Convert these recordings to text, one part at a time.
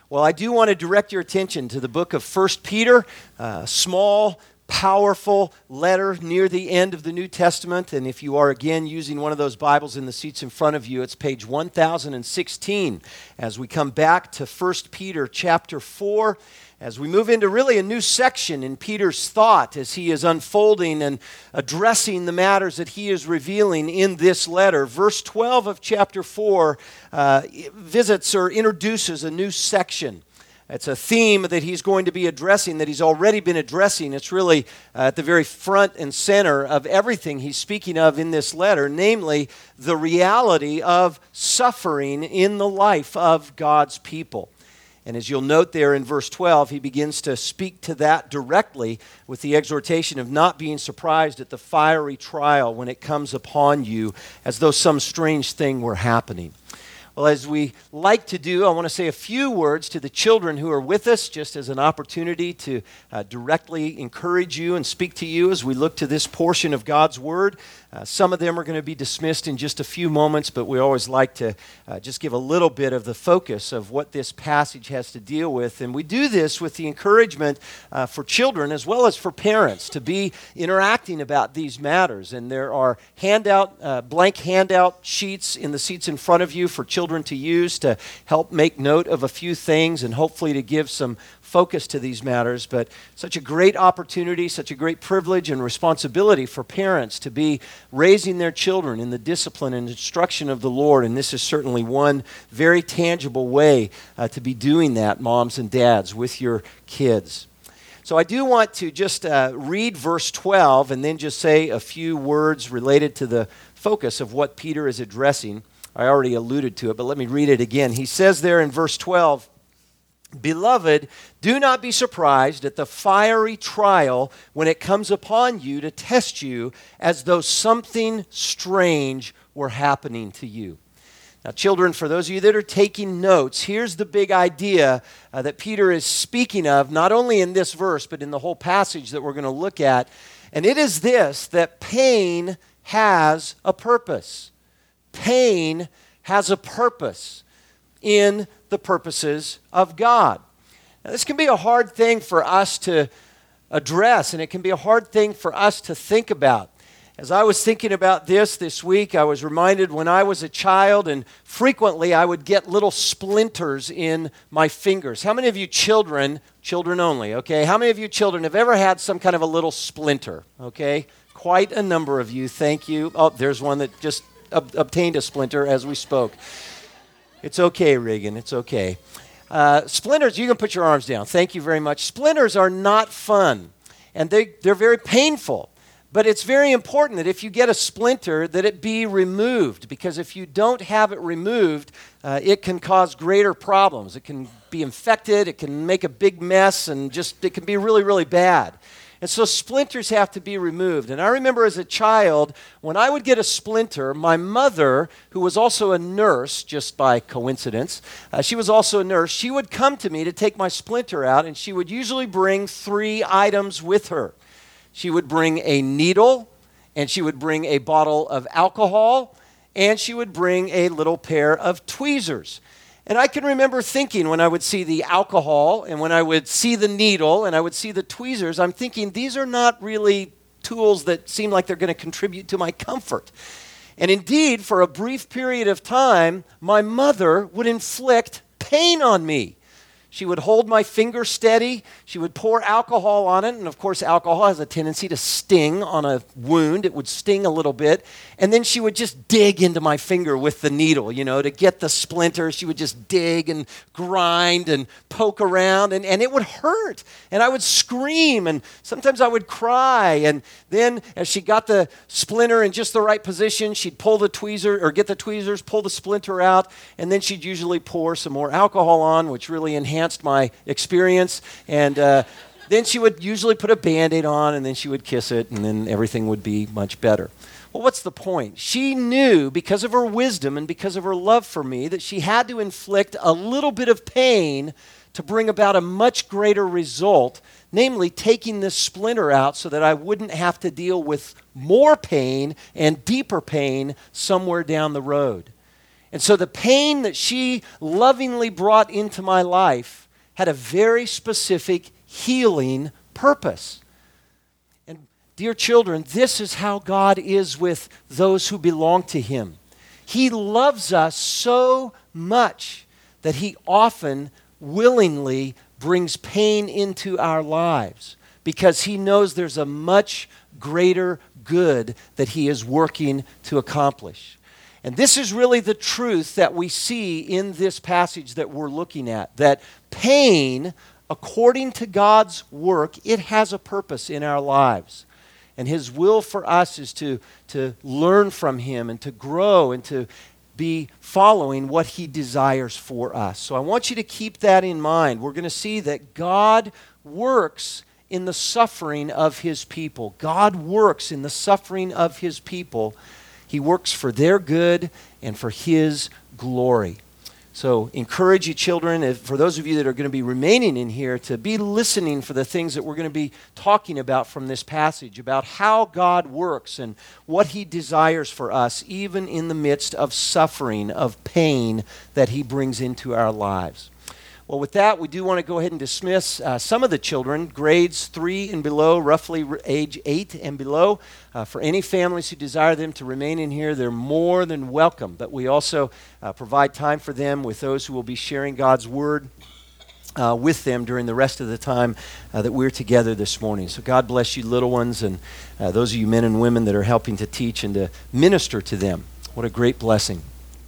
Well, I do want to direct your attention to the book of 1 Peter, a small, powerful letter near the end of the New Testament. And if you are again using one of those Bibles in the seats in front of you, it's page 1016 as we come back to 1 Peter chapter 4. As we move into really a new section in Peter's thought as he is unfolding and addressing the matters that he is revealing in this letter. Verse 12 of chapter 4 visits or introduces a new section. It's a theme that he's going to be addressing, that he's already been addressing. It's really at the very front and center of everything he's speaking of in this letter, namely the reality of suffering in the life of God's people. And as you'll note there in verse 12, he begins to speak to that directly with the exhortation of not being surprised at the fiery trial when it comes upon you as though some strange thing were happening. Well, as we like to do, I want to say a few words to the children who are with us, just as an opportunity to directly encourage you and speak to you as we look to this portion of God's Word. Some of them are going to be dismissed in just a few moments, but we always like to just give a little bit of the focus of what this passage has to deal with. And we do this with the encouragement for children as well as for parents to be interacting about these matters. And there are blank handout sheets in the seats in front of you for children to use to help make note of a few things and hopefully to give some focus to these matters. But such a great opportunity, such a great privilege and responsibility for parents to be raising their children in the discipline and instruction of the Lord. And this is certainly one very tangible way to be doing that, moms and dads, with your kids. So I do want to just read verse 12 and then just say a few words related to the focus of what Peter is addressing. I already alluded to it, but let me read it again. He says there in verse 12, "Beloved, do not be surprised at the fiery trial when it comes upon you to test you as though something strange were happening to you." Now, children, for those of you that are taking notes, here's the big idea that Peter is speaking of, not only in this verse, but in the whole passage that we're going to look at. And it is this, that pain has a purpose. Pain has a purpose in the purposes of God. Now, this can be a hard thing for us to address, and it can be a hard thing for us to think about. As I was thinking about this week, I was reminded when I was a child, and frequently I would get little splinters in my fingers. How many of you children only, okay? How many of you children have ever had some kind of a little splinter, okay? Quite a number of you, thank you. Oh, there's one that just obtained a splinter as we spoke. It's okay, Reagan, it's okay. Splinters, you can put your arms down. Thank you very much. Splinters are not fun, and they're very painful. But it's very important that if you get a splinter, that it be removed, because if you don't have it removed, it can cause greater problems. It can be infected, it can make a big mess, and it can be really, really bad. And so splinters have to be removed. And I remember as a child, when I would get a splinter, my mother, who was also a nurse, just by coincidence, she was also a nurse, she would come to me to take my splinter out, and she would usually bring 3 items with her. She would bring a needle, and she would bring a bottle of alcohol, and she would bring a little pair of tweezers. And I can remember thinking when I would see the alcohol and when I would see the needle and I would see the tweezers, I'm thinking these are not really tools that seem like they're going to contribute to my comfort. And indeed, for a brief period of time, my mother would inflict pain on me. She would hold my finger steady. She would pour alcohol on it. And of course, alcohol has a tendency to sting on a wound. It would sting a little bit. And then she would just dig into my finger with the needle, to get the splinter. She would just dig and grind and poke around. And it would hurt. And I would scream. And sometimes I would cry. And then as she got the splinter in just the right position, she'd pull the tweezer or get the tweezers, pull the splinter out. And then she'd usually pour some more alcohol on, which really enhanced my experience, and then she would usually put a Band-Aid on, and then she would kiss it, and then everything would be much better. Well, what's the point? She knew, because of her wisdom and because of her love for me, that she had to inflict a little bit of pain to bring about a much greater result, namely taking this splinter out so that I wouldn't have to deal with more pain and deeper pain somewhere down the road. And so the pain that she lovingly brought into my life had a very specific healing purpose. And dear children, this is how God is with those who belong to Him. He loves us so much that He often willingly brings pain into our lives because He knows there's a much greater good that He is working to accomplish. And this is really the truth that we see in this passage that we're looking at, that pain, according to God's work, it has a purpose in our lives. And His will for us is to learn from Him and to grow and to be following what He desires for us. So I want you to keep that in mind. We're going to see that God works in the suffering of His people. God works in the suffering of His people. He works for their good and for His glory. So encourage you children, for those of you that are going to be remaining in here, to be listening for the things that we're going to be talking about from this passage, about how God works and what He desires for us, even in the midst of suffering, of pain that He brings into our lives. Well, with that, we do want to go ahead and dismiss some of the children, grades 3 and below, roughly age 8 and below. For any families who desire them to remain in here, they're more than welcome. But we also provide time for them with those who will be sharing God's Word with them during the rest of the time that we're together this morning. So God bless you, little ones, and those of you men and women that are helping to teach and to minister to them. What a great blessing.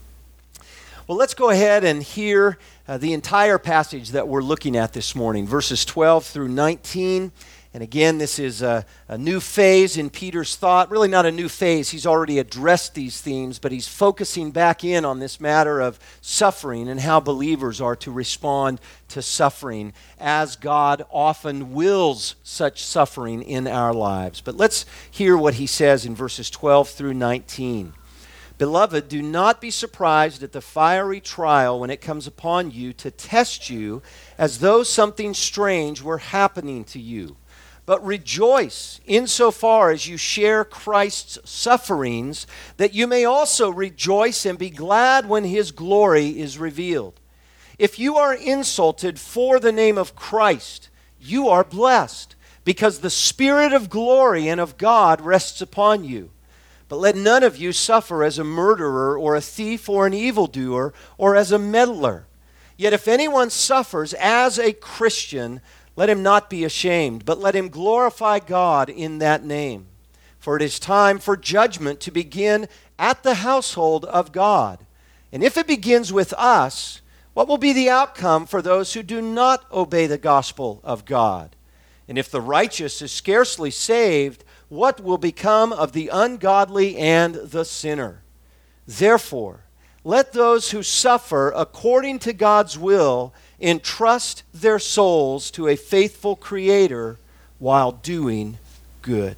Well, let's go ahead and hear the entire passage that we're looking at this morning, verses 12 through 19. And again, this is a new phase in Peter's thought. Really not a new phase. He's already addressed these themes, but he's focusing back in on this matter of suffering and how believers are to respond to suffering as God often wills such suffering in our lives. But let's hear what he says in verses 12 through 19. Beloved, do not be surprised at the fiery trial when it comes upon you to test you as though something strange were happening to you. But rejoice insofar as you share Christ's sufferings, that you may also rejoice and be glad when His glory is revealed. If you are insulted for the name of Christ, you are blessed, because the Spirit of glory and of God rests upon you. But let none of you suffer as a murderer or a thief or an evildoer or as a meddler. Yet if anyone suffers as a Christian, let him not be ashamed, but let him glorify God in that name. For it is time for judgment to begin at the household of God. And if it begins with us, what will be the outcome for those who do not obey the gospel of God? And if the righteous is scarcely saved, what will become of the ungodly and the sinner? Therefore, let those who suffer according to God's will entrust their souls to a faithful Creator while doing good.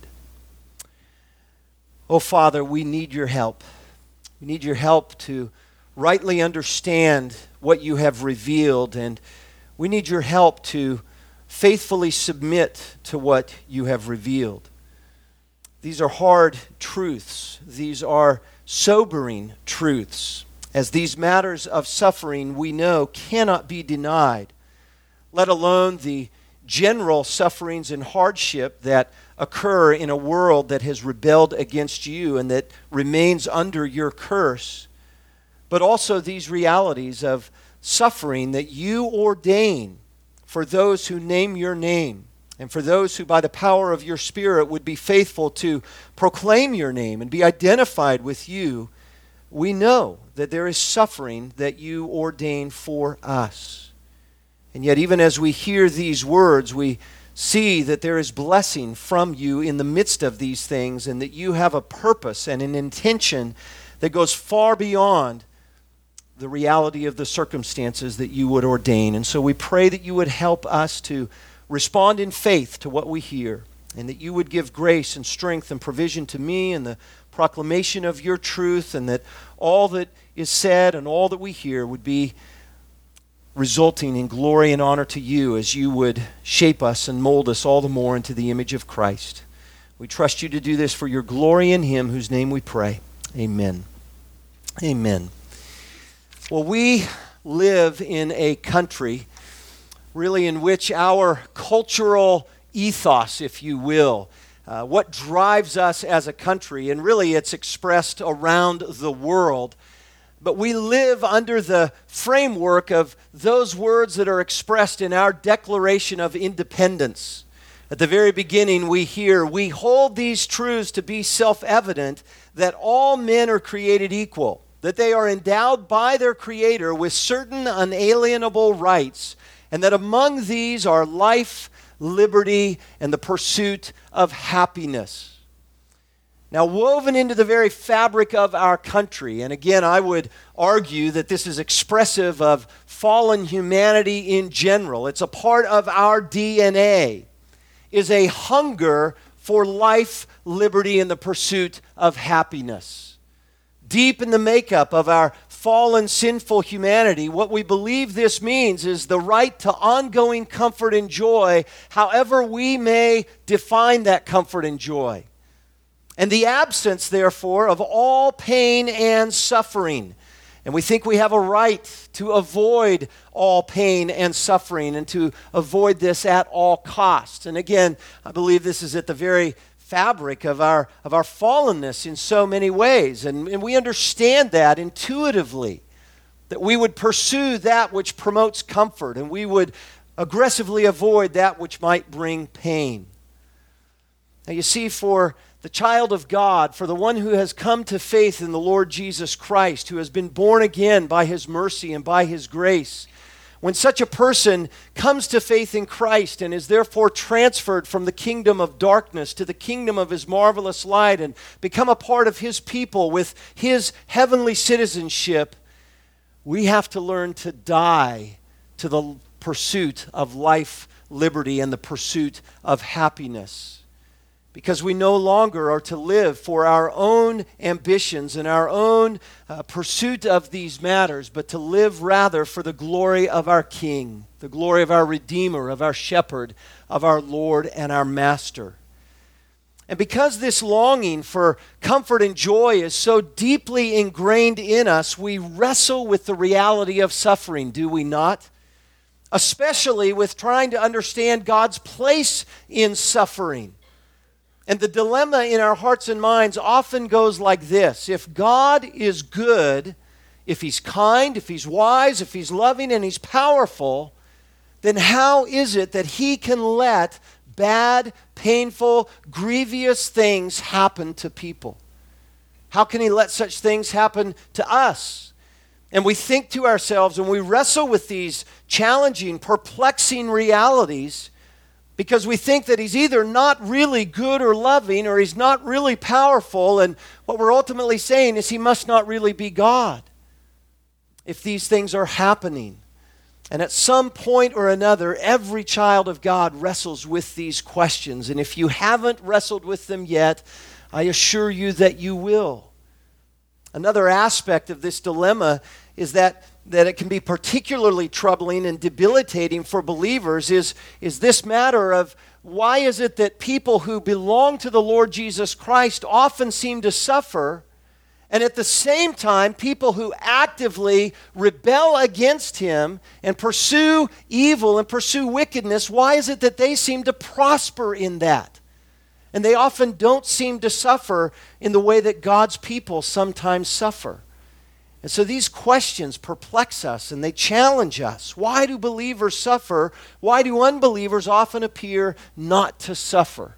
Oh, Father, we need your help. We need your help to rightly understand what you have revealed, and we need your help to faithfully submit to what you have revealed. These are hard truths. These are sobering truths, as these matters of suffering we know cannot be denied, let alone the general sufferings and hardship that occur in a world that has rebelled against you and that remains under your curse, but also these realities of suffering that you ordain for those who name your name, and for those who by the power of your Spirit would be faithful to proclaim your name and be identified with you. We know that there is suffering that you ordain for us. And yet even as we hear these words, we see that there is blessing from you in the midst of these things, and that you have a purpose and an intention that goes far beyond the reality of the circumstances that you would ordain. And so we pray that you would help us to respond in faith to what we hear, and that you would give grace and strength and provision to me in the proclamation of your truth, and that all that is said and all that we hear would be resulting in glory and honor to you as you would shape us and mold us all the more into the image of Christ. We trust you to do this for your glory in Him, whose name we pray. Amen. Amen. Well, we live in a country really in which our cultural ethos, if you will, what drives us as a country, and really it's expressed around the world, but we live under the framework of those words that are expressed in our Declaration of Independence. At the very beginning we hear, "We hold these truths to be self-evident, that all men are created equal, that they are endowed by their Creator with certain unalienable rights, and that among these are life, liberty, and the pursuit of happiness." Now, woven into the very fabric of our country, and again, I would argue that this is expressive of fallen humanity in general, it's a part of our DNA, is a hunger for life, liberty, and the pursuit of happiness. Deep in the makeup of our fallen, sinful humanity, what we believe this means is the right to ongoing comfort and joy, however we may define that comfort and joy. And the absence, therefore, of all pain and suffering. And we think we have a right to avoid all pain and suffering and to avoid this at all costs. And again, I believe this is at the very fabric of our fallenness in so many ways. And we understand that intuitively, that we would pursue that which promotes comfort and we would aggressively avoid that which might bring pain. Now you see, for the child of God, for the one who has come to faith in the Lord Jesus Christ, who has been born again by His mercy and by His grace, when such a person comes to faith in Christ and is therefore transferred from the kingdom of darkness to the kingdom of His marvelous light and become a part of His people with His heavenly citizenship, we have to learn to die to the pursuit of life, liberty, and the pursuit of happiness. Because we no longer are to live for our own ambitions and our own pursuit of these matters, but to live rather for the glory of our King, the glory of our Redeemer, of our Shepherd, of our Lord and our Master. And because this longing for comfort and joy is so deeply ingrained in us, we wrestle with the reality of suffering, do we not? Especially with trying to understand God's place in suffering. And the dilemma in our hearts and minds often goes like this: if God is good, if He's kind, if He's wise, if He's loving and He's powerful, then how is it that He can let bad, painful, grievous things happen to people? How can He let such things happen to us? And we think to ourselves, and we wrestle with these challenging, perplexing realities, because we think that He's either not really good or loving, or He's not really powerful, and what we're ultimately saying is He must not really be God if these things are happening. And at some point or another, every child of God wrestles with these questions, and if you haven't wrestled with them yet, I assure you that you will. Another aspect of this dilemma is that it can be particularly troubling and debilitating for believers is this matter of why is it that people who belong to the Lord Jesus Christ often seem to suffer, and at the same time, people who actively rebel against Him and pursue evil and pursue wickedness, why is it that they seem to prosper in that? And they often don't seem to suffer in the way that God's people sometimes suffer. And so these questions perplex us and they challenge us. Why do believers suffer? Why do unbelievers often appear not to suffer?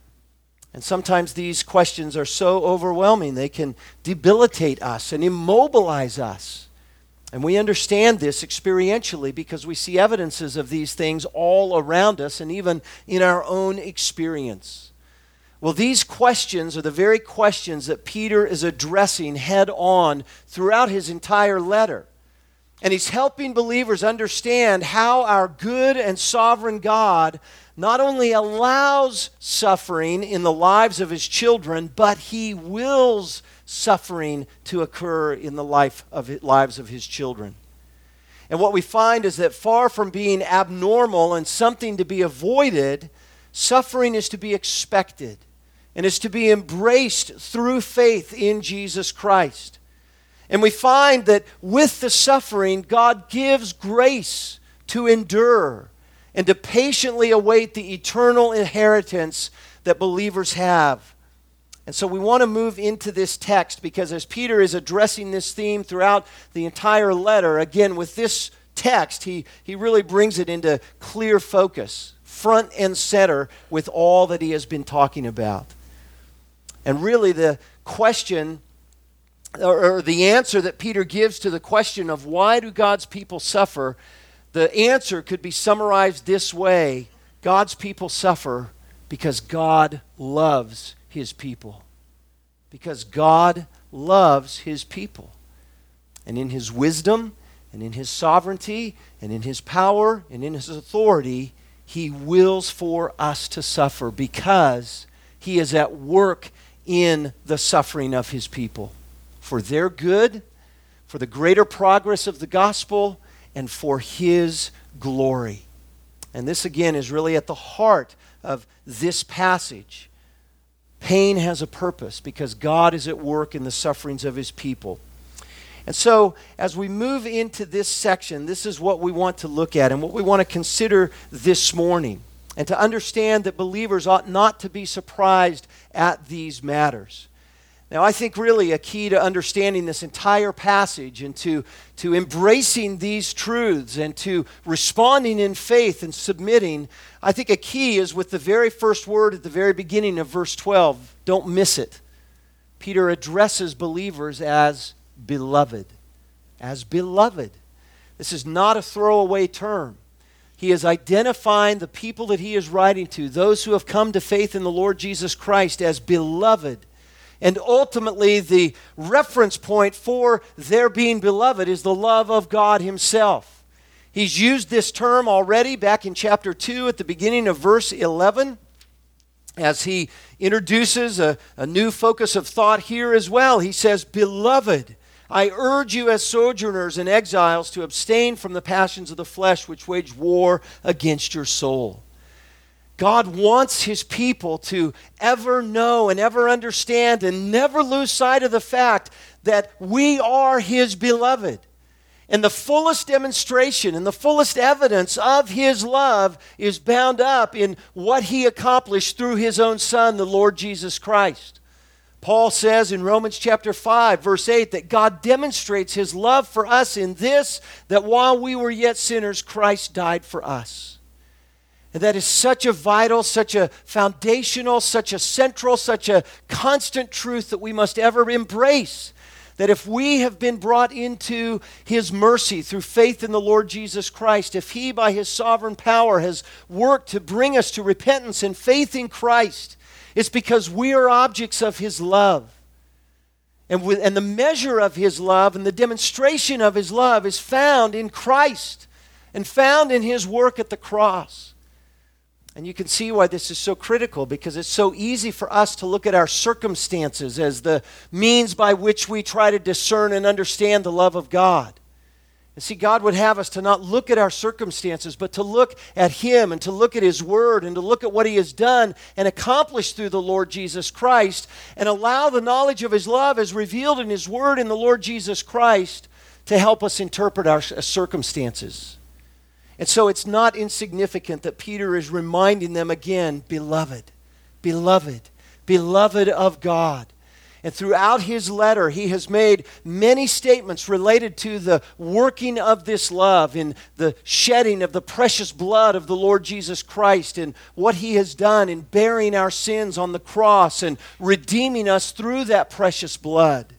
And sometimes these questions are so overwhelming they can debilitate us and immobilize us. And we understand this experientially because we see evidences of these things all around us and even in our own experience. Well, these questions are the very questions that Peter is addressing head on throughout his entire letter. And he's helping believers understand how our good and sovereign God not only allows suffering in the lives of His children, but He wills suffering to occur in the lives of His children. And what we find is that far from being abnormal and something to be avoided, suffering is to be expected and is to be embraced through faith in Jesus Christ. And we find that with the suffering, God gives grace to endure and to patiently await the eternal inheritance that believers have. And so we want to move into this text because as Peter is addressing this theme throughout the entire letter, again, with this text, he really brings it into clear focus, front and center with all that he has been talking about. And really the question, or the answer that Peter gives to the question of why do God's people suffer, the answer could be summarized this way: God's people suffer because God loves his people. Because God loves his people. And in his wisdom, and in his sovereignty, and in his power, and in his authority, he wills for us to suffer because he is at work in the suffering of his people. For their good, for the greater progress of the gospel, and for his glory. And this again is really at the heart of this passage. Pain has a purpose because God is at work in the sufferings of his people. And so, as we move into this section, this is what we want to look at and what we want to consider this morning. And to understand that believers ought not to be surprised at these matters. Now, I think really a key to understanding this entire passage and to embracing these truths and to responding in faith and submitting, I think a key is with the very first word at the very beginning of verse 12. Don't miss it. Peter addresses believers as beloved. As beloved. This is not a throwaway term. He is identifying the people that he is writing to, those who have come to faith in the Lord Jesus Christ, as beloved. And ultimately, the reference point for their being beloved is the love of God himself. He's used this term already back in chapter 2 at the beginning of verse 11 as he introduces a new focus of thought here as well. He says, "Beloved, I urge you as sojourners and exiles to abstain from the passions of the flesh which wage war against your soul." God wants his people to ever know and ever understand and never lose sight of the fact that we are his beloved. And the fullest demonstration and the fullest evidence of his love is bound up in what he accomplished through his own Son, the Lord Jesus Christ. Paul says in Romans chapter 5, verse 8, that God demonstrates his love for us in this, that while we were yet sinners, Christ died for us. And that is such a vital, such a foundational, such a central, such a constant truth that we must ever embrace. That if we have been brought into his mercy through faith in the Lord Jesus Christ, if he by his sovereign power has worked to bring us to repentance and faith in Christ, it's because we are objects of his love. And the measure of his love and the demonstration of his love is found in Christ and found in his work at the cross. And you can see why this is so critical, because it's so easy for us to look at our circumstances as the means by which we try to discern and understand the love of God. And see, God would have us to not look at our circumstances, but to look at him and to look at his word and to look at what he has done and accomplished through the Lord Jesus Christ, and allow the knowledge of his love as revealed in his word in the Lord Jesus Christ to help us interpret our circumstances. And so it's not insignificant that Peter is reminding them again, beloved, beloved, beloved of God. And throughout his letter, he has made many statements related to the working of this love in the shedding of the precious blood of the Lord Jesus Christ and what he has done in bearing our sins on the cross and redeeming us through that precious blood.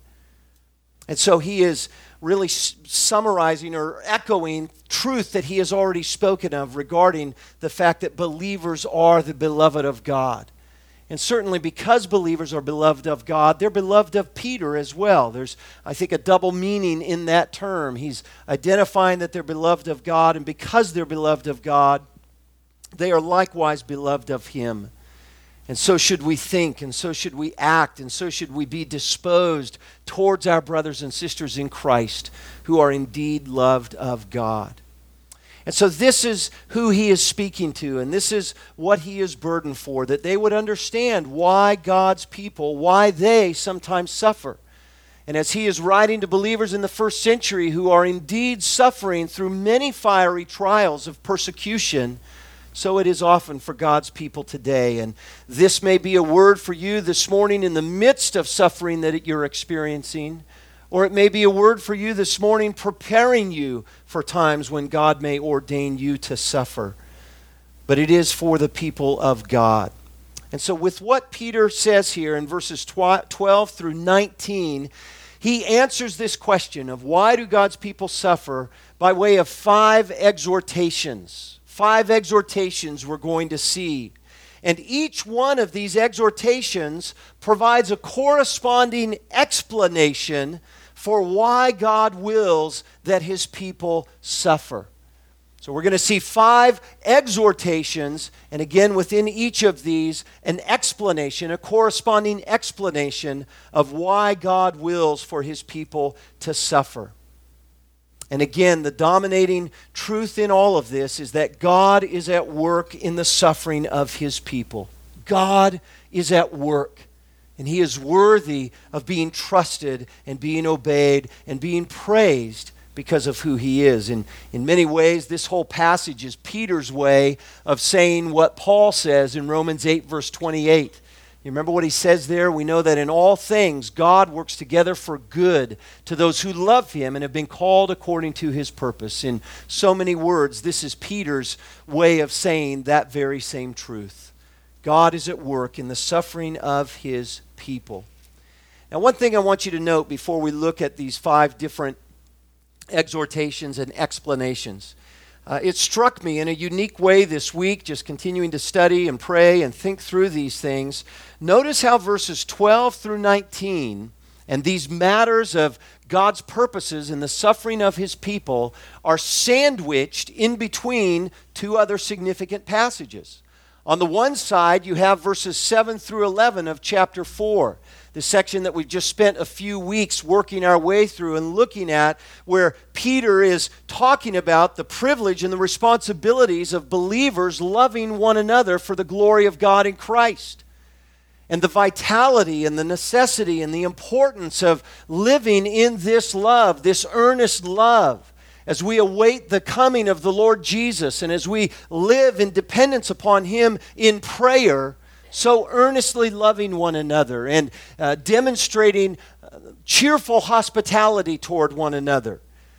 And so he is really summarizing or echoing truth that he has already spoken of regarding the fact that believers are the beloved of God. And certainly because believers are beloved of God, they're beloved of Peter as well. There's, I think, a double meaning in that term. He's identifying that they're beloved of God, and because they're beloved of God, they are likewise beloved of him. And so should we think, and so should we act, and so should we be disposed towards our brothers and sisters in Christ who are indeed loved of God. And so this is who he is speaking to, and this is what he is burdened for, that they would understand why God's people, why they sometimes suffer. And as he is writing to believers in the first century who are indeed suffering through many fiery trials of persecution, so it is often for God's people today. And this may be a word for you this morning in the midst of suffering that you're experiencing, or it may be a word for you this morning preparing you for times when God may ordain you to suffer. But it is for the people of God. And so with what Peter says here in verses 12 through 19, he answers this question of why do God's people suffer by way of 5 exhortations. 5 exhortations we're going to see. And each one of these exhortations provides a corresponding explanation for why God wills that his people suffer. So we're going to see 5 exhortations, and again within each of these, an explanation, a corresponding explanation of why God wills for his people to suffer. And again, the dominating truth in all of this is that God is at work in the suffering of his people. God is at work, and he is worthy of being trusted and being obeyed and being praised because of who he is. And in many ways, this whole passage is Peter's way of saying what Paul says in Romans 8, verse 28. You remember what he says there? We know that in all things, God works together for good to those who love him and have been called according to his purpose. In so many words, this is Peter's way of saying that very same truth. God is at work in the suffering of his people. Now, one thing I want you to note before we look at these 5 different exhortations and explanations. It struck me in a unique way this week, just continuing to study and pray and think through these things. Notice how verses 12 through 19 and these matters of God's purposes in the suffering of his people are sandwiched in between 2 other significant passages. On the one side, you have verses 7 through 11 of chapter 4. The section that we've just spent a few weeks working our way through and looking at, where Peter is talking about the privilege and the responsibilities of believers loving one another for the glory of God in Christ. And the vitality and the necessity and the importance of living in this love, this earnest love, as we await the coming of the Lord Jesus and as we live in dependence upon him in prayer, so earnestly loving one another and demonstrating cheerful hospitality toward one another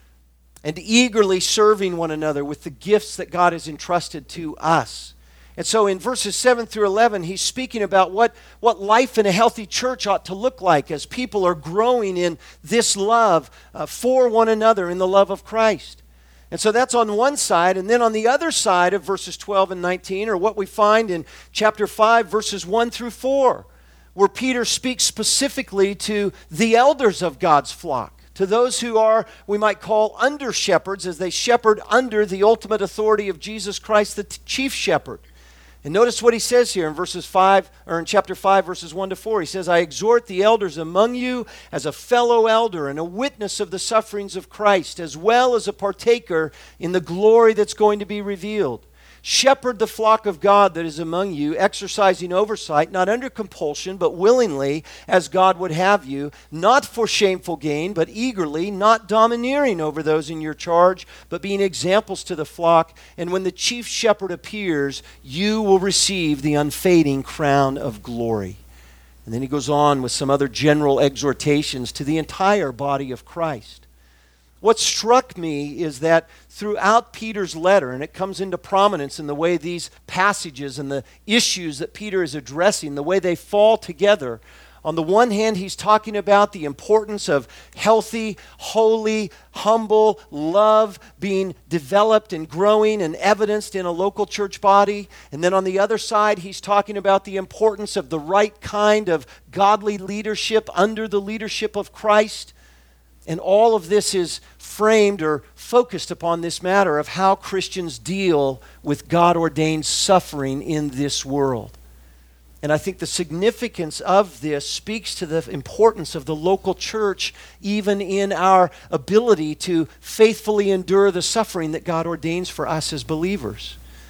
and eagerly serving one another with the gifts that God has entrusted to us. And so in verses 7 through 11, he's speaking about what life in a healthy church ought to look like as people are growing in this love for one another in the love of Christ. And so that's on one side. And then on the other side of verses 12 and 19 are what we find in chapter 5, verses 1 through 4, where Peter speaks specifically to the elders of God's flock, to those who are, we might call, under shepherds, as they shepherd under the ultimate authority of Jesus Christ, the chief shepherd. And notice what he says here in chapter 5, verses 1 to 4. He says, I exhort the elders among you as a fellow elder and a witness of the sufferings of Christ, as well as a partaker in the glory that's going to be revealed. Shepherd the flock of God that is among you, exercising oversight, not under compulsion, but willingly, as God would have you, not for shameful gain, but eagerly, not domineering over those in your charge, but being examples to the flock. And when the chief shepherd appears, you will receive the unfading crown of glory. And then he goes on with some other general exhortations to the entire body of Christ. What struck me is that throughout Peter's letter, and it comes into prominence in the way these passages and the issues that Peter is addressing, the way they fall together. On the one hand, he's talking about the importance of healthy, holy, humble love being developed and growing and evidenced in a local church body. And then on the other side, he's talking about the importance of the right kind of godly leadership under the leadership of Christ. And all of this is framed or focused upon this matter of how Christians deal with God-ordained suffering in this world. And I think the significance of this speaks to the importance of the local church, even in our ability to faithfully endure the suffering that God ordains for us as believers.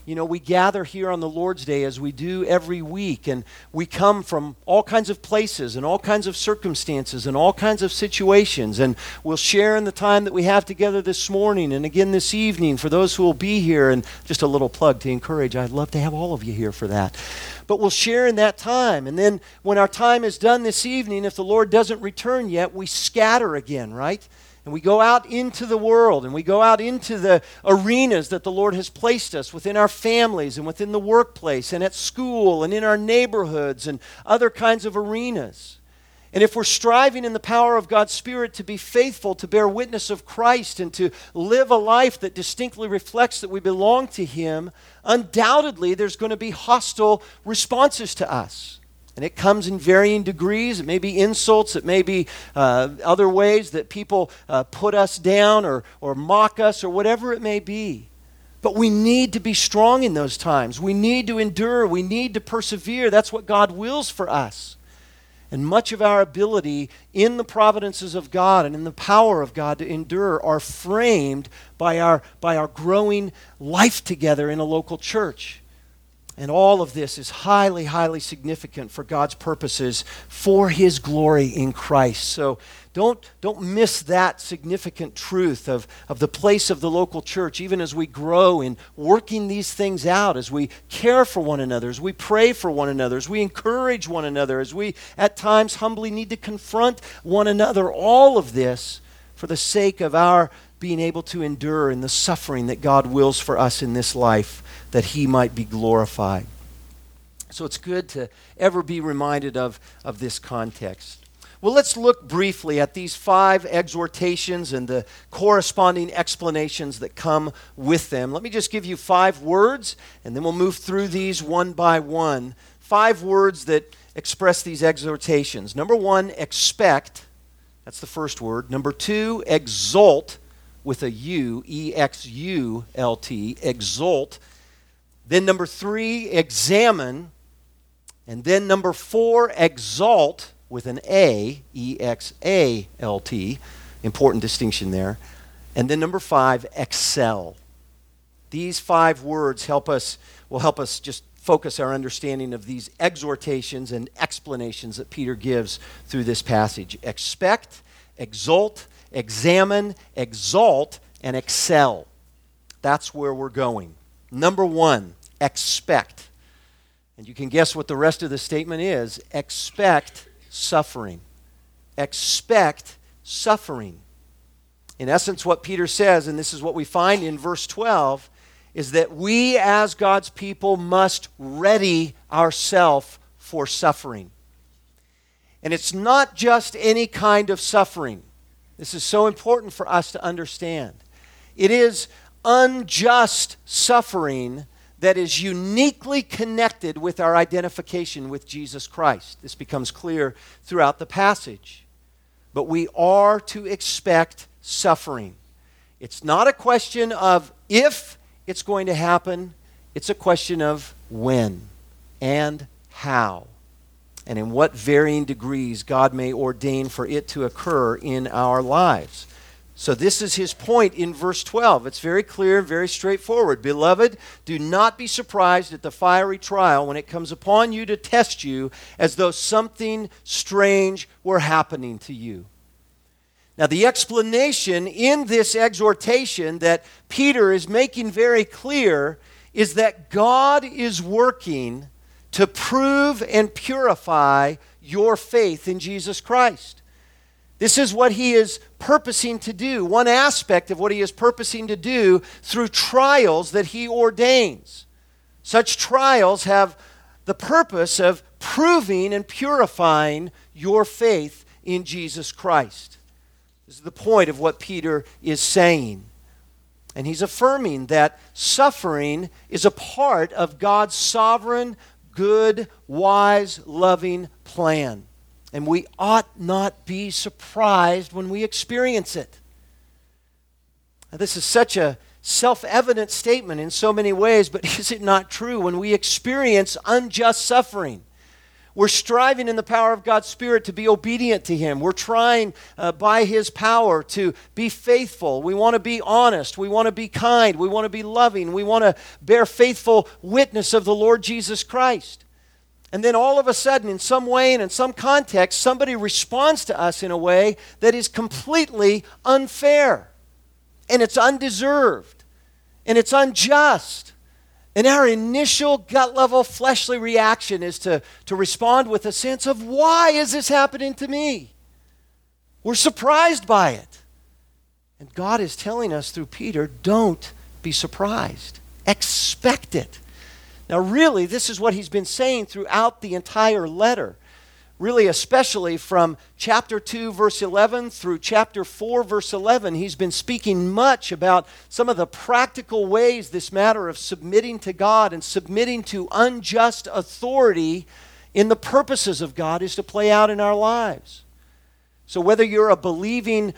we gather here on the Lord's Day as we do every week, and we come from all kinds of places and all kinds of circumstances and all kinds of situations, and we'll share in the time that we have together this morning and again this evening for those who will be here. And just a little plug to encourage, I'd love to have all of you here for that. But we'll share in that time, and then when our time is done this evening, if the Lord doesn't return yet, we scatter again, right? And we go out into the world, and we go out into the arenas that the Lord has placed us within our families and within the workplace and at school and in our neighborhoods and other kinds of arenas. And if we're striving in the power of God's Spirit to be faithful, to bear witness of Christ, and to live a life that distinctly reflects that we belong to Him, undoubtedly there's going to be hostile responses to us. And it comes in varying degrees. It may be insults. It may be other ways that people put us down or mock us or whatever it may be. But we need to be strong in those times. We need to endure. We need to persevere. That's what God wills for us. And much of our ability in the providences of God and in the power of God to endure are framed by our growing life together in a local church. And all of this is highly, highly significant for God's purposes for His glory in Christ. So don't miss that significant truth of the place of the local church, even as we grow in working these things out, as we care for one another, as we pray for one another, as we encourage one another, as we at times humbly need to confront one another. All of this for the sake of our being able to endure in the suffering that God wills for us in this life, that He might be glorified. So it's good to ever be reminded of this context. Well, let's look briefly at these 5 exhortations and the corresponding explanations that come with them. Let me just give you 5 words, and then we'll move through these one by one. 5 words that express these exhortations. Number 1, expect. That's the first word. Number 2, exult, with a U, E-X-U-L-T, exult. Then number 3, examine. And then number 4, exalt, with an A, E-X-A-L-T. Important distinction there. And then number 5, excel. These 5 words will help us just focus our understanding of these exhortations and explanations that Peter gives through this passage. Expect, exult, examine, exalt, and excel. That's where we're going. Number 1, expect. And you can guess what the rest of the statement is. Expect suffering. Expect suffering. In essence, what Peter says, and this is what we find in verse 12, is that we as God's people must ready ourselves for suffering. And it's not just any kind of suffering. This is so important for us to understand. It is unjust suffering that is uniquely connected with our identification with Jesus Christ. This becomes clear throughout the passage. But we are to expect suffering. It's not a question of if it's going to happen. It's a question of when and how, and in what varying degrees God may ordain for it to occur in our lives. So this is his point in verse 12. It's very clear, very straightforward. Beloved, do not be surprised at the fiery trial when it comes upon you to test you as though something strange were happening to you. Now, the explanation in this exhortation that Peter is making very clear is that God is working to prove and purify your faith in Jesus Christ. This is what he is purposing to do, one aspect of what he is purposing to do through trials that he ordains. Such trials have the purpose of proving and purifying your faith in Jesus Christ. This is the point of what Peter is saying. And he's affirming that suffering is a part of God's sovereign, good, wise, loving plan. And we ought not be surprised when we experience it. Now, this is such a self-evident statement in so many ways, but is it not true? When we experience unjust suffering, We're striving in the power of God's Spirit to be obedient to Him. We're trying by His power to be faithful. We want to be honest. We want to be kind. We want to be loving. We want to bear faithful witness of the Lord Jesus Christ. And then all of a sudden, in some way and in some context, somebody responds to us in a way that is completely unfair. And it's undeserved. And it's unjust. And our initial gut-level fleshly reaction is to respond with a sense of, why is this happening to me? We're surprised by it. And God is telling us through Peter, don't be surprised. Expect it. Now really, this is what he's been saying throughout the entire letter. Really, especially from chapter 2, verse 11 through chapter 4, verse 11, he's been speaking much about some of the practical ways this matter of submitting to God and submitting to unjust authority in the purposes of God is to play out in our lives. So whether you're a believing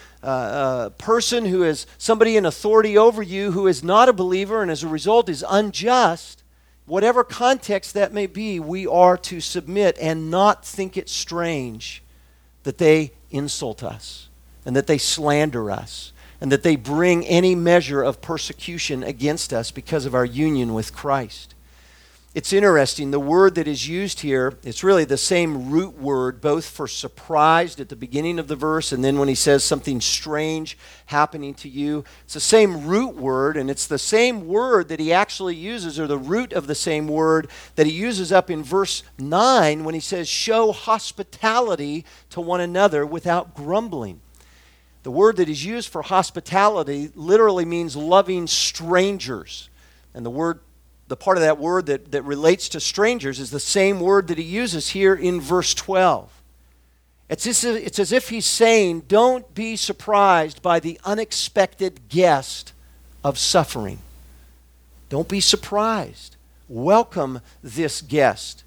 person who is somebody in authority over you who is not a believer and as a result is unjust, whatever context that may be, we are to submit and not think it strange that they insult us and that they slander us and that they bring any measure of persecution against us because of our union with Christ. It's interesting, the word that is used here, it's really the same root word both for surprised at the beginning of the verse and then when he says something strange happening to you. It's the same root word, and it's the same word that he actually uses, or the root of the same word that he uses up in verse 9 when he says, show hospitality to one another without grumbling. The word that is used for hospitality literally means loving strangers. And the part of that word that relates to strangers is the same word that he uses here in verse 12. It's as if he's saying, don't be surprised by the unexpected guest of suffering. Don't be surprised. Welcome this guest.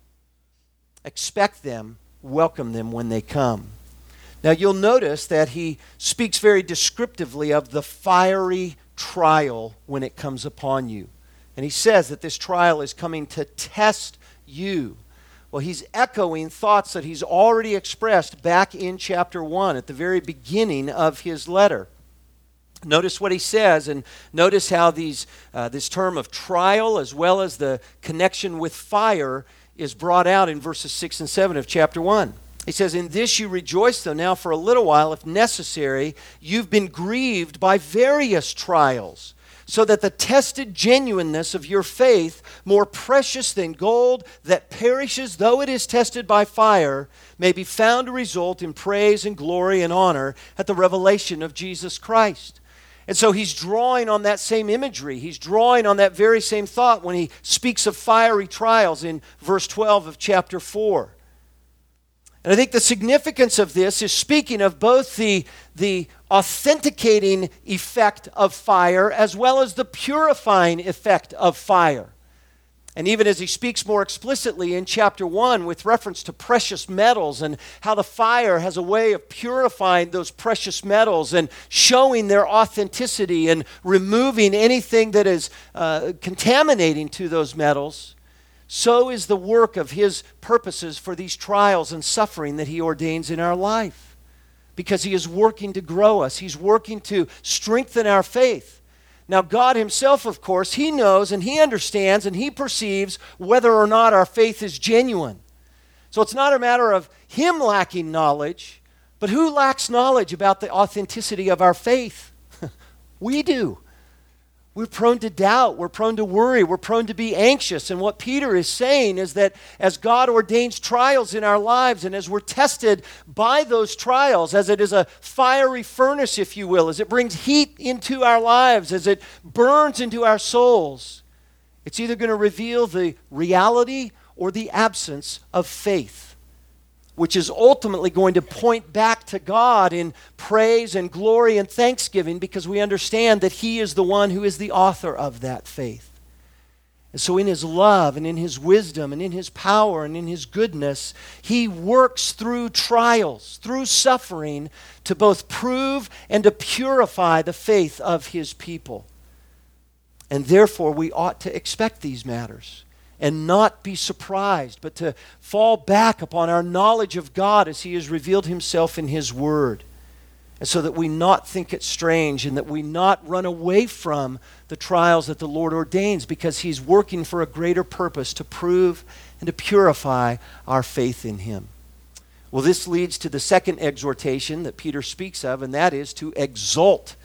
Expect them, welcome them when they come. Now you'll notice that he speaks very descriptively of the fiery trial when it comes upon you. And he says that this trial is coming to test you. Well, he's echoing thoughts that he's already expressed back in chapter 1 at the very beginning of his letter. Notice what he says, and notice how this term of trial as well as the connection with fire is brought out in verses 6 and 7 of chapter 1. He says, in this you rejoice, though now for a little while, if necessary, you've been grieved by various trials, so that the tested genuineness of your faith, more precious than gold that perishes though it is tested by fire, may be found to result in praise and glory and honor at the revelation of Jesus Christ. And so he's drawing on that same imagery. He's drawing on that very same thought when he speaks of fiery trials in verse 12 of chapter 4. And I think the significance of this is speaking of both the authenticating effect of fire as well as the purifying effect of fire. And even as he speaks more explicitly in chapter 1 with reference to precious metals and how the fire has a way of purifying those precious metals and showing their authenticity and removing anything that is contaminating to those metals, so is the work of his purposes for these trials and suffering that he ordains in our life. Because he is working to grow us. He's working to strengthen our faith. Now, God himself, of course, he knows and he understands and he perceives whether or not our faith is genuine. So it's not a matter of him lacking knowledge, but who lacks knowledge about the authenticity of our faith? We do. We're prone to doubt, we're prone to worry, we're prone to be anxious. And what Peter is saying is that as God ordains trials in our lives and as we're tested by those trials, as it is a fiery furnace, if you will, as it brings heat into our lives, as it burns into our souls, it's either going to reveal the reality or the absence of faith, which is ultimately going to point back to God in praise and glory and thanksgiving because we understand that he is the one who is the author of that faith. And so in his love and in his wisdom and in his power and in his goodness, he works through trials, through suffering, to both prove and to purify the faith of his people. And therefore we ought to expect these matters. and not be surprised, but to fall back upon our knowledge of God as He has revealed Himself in His Word. And so that we not think it strange and that we not run away from the trials that the Lord ordains, because He's working for a greater purpose to prove and to purify our faith in Him. Well, this leads to the second exhortation that Peter speaks of, and that is to exult.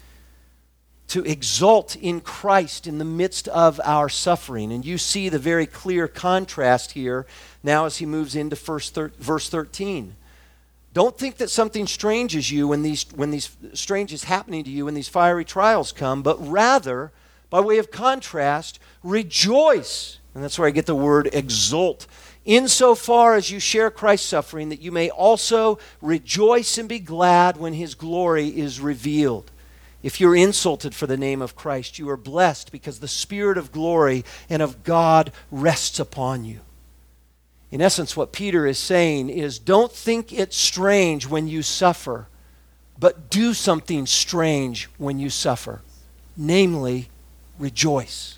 To exult in Christ in the midst of our suffering. And you see the very clear contrast here now as he moves into verse 13. Don't think that something strange is you when these strange is happening to you when these fiery trials come, but rather, by way of contrast, rejoice. And that's where I get the word exult. Insofar as you share Christ's suffering, that you may also rejoice and be glad when His glory is revealed. If you're insulted for the name of Christ, you are blessed because the Spirit of glory and of God rests upon you. In essence, what Peter is saying is, don't think it's strange when you suffer, but do something strange when you suffer. Namely, rejoice.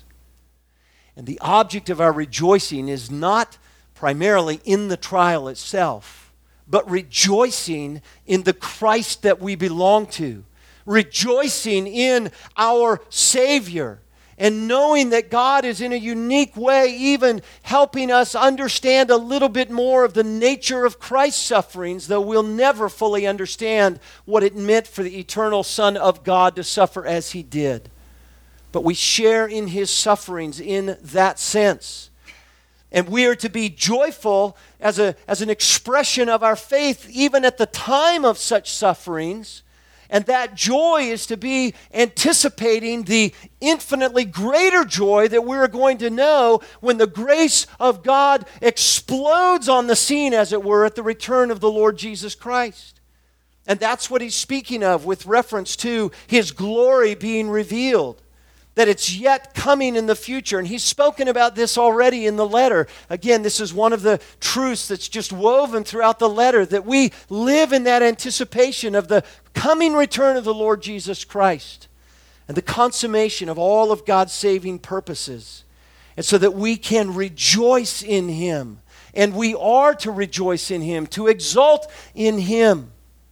And the object of our rejoicing is not primarily in the trial itself, but rejoicing in the Christ that we belong to. Rejoicing in our Savior. And knowing that God is in a unique way even helping us understand a little bit more of the nature of Christ's sufferings, though we'll never fully understand what it meant for the eternal Son of God to suffer as He did. But we share in His sufferings in that sense. And we are to be joyful as an expression of our faith even at the time of such sufferings. And that joy is to be anticipating the infinitely greater joy that we're going to know when the grace of God explodes on the scene, as it were, at the return of the Lord Jesus Christ. And that's what he's speaking of with reference to His glory being revealed. That it's yet coming in the future. And he's spoken about this already in the letter. Again, this is one of the truths that's just woven throughout the letter, that we live in that anticipation of the coming return of the Lord Jesus Christ and the consummation of all of God's saving purposes. And so that we can rejoice in Him. And we are to rejoice in Him, to exult in Him.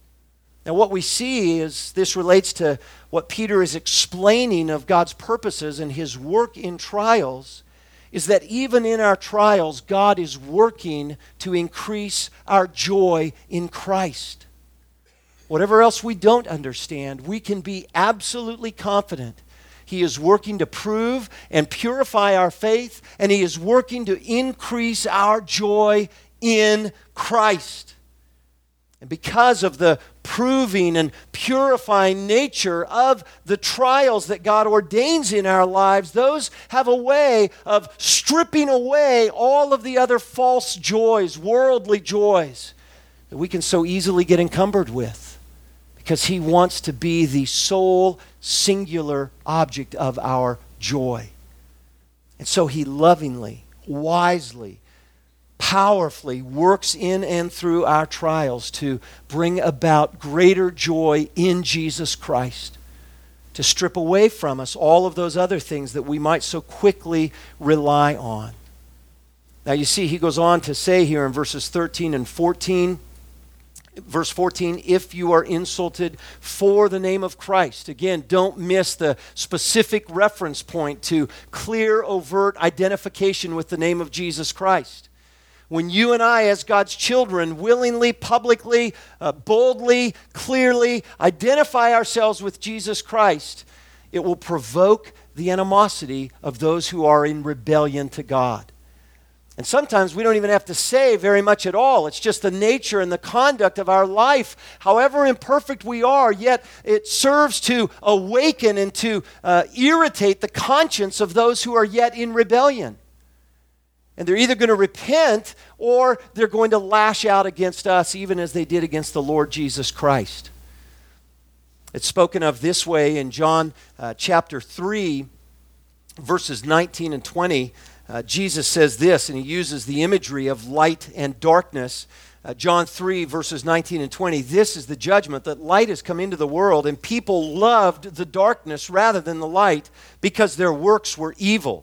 Now what we see is this relates to what Peter is explaining of God's purposes and His work in trials, is that even in our trials, God is working to increase our joy in Christ. Whatever else we don't understand, we can be absolutely confident He is working to prove and purify our faith, and He is working to increase our joy in Christ. And because of the proving and purifying nature of the trials that God ordains in our lives, those have a way of stripping away all of the other false joys, worldly joys, that we can so easily get encumbered with. Because He wants to be the sole, singular object of our joy. And so He lovingly, wisely, powerfully works in and through our trials to bring about greater joy in Jesus Christ, to strip away from us all of those other things that we might so quickly rely on. Now you see, he goes on to say here in verses 13 and 14, verse 14, if you are insulted for the name of Christ. Again, don't miss the specific reference point to clear, overt identification with the name of Jesus Christ. When you and I, as God's children, willingly, publicly, boldly, clearly identify ourselves with Jesus Christ, it will provoke the animosity of those who are in rebellion to God. And sometimes we don't even have to say very much at all. It's just the nature and the conduct of our life. However imperfect we are, yet it serves to awaken and to irritate the conscience of those who are yet in rebellion. And they're either going to repent or they're going to lash out against us, even as they did against the Lord Jesus Christ. It's spoken of this way in John chapter 3, verses 19 and 20. Jesus says this, and he uses the imagery of light and darkness. John 3, verses 19 and 20. This is the judgment, that light has come into the world, and people loved the darkness rather than the light, because their works were evil.